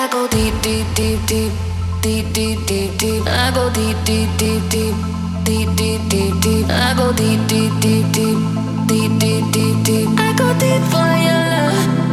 I go deep, deep, deep, deep, deep, deep, deep, deep. I go deep, deep, deep, deep, deep, deep, deep, deep. I go deep, deep, deep, deep, deep, deep, deep, deep. I go deep for your love.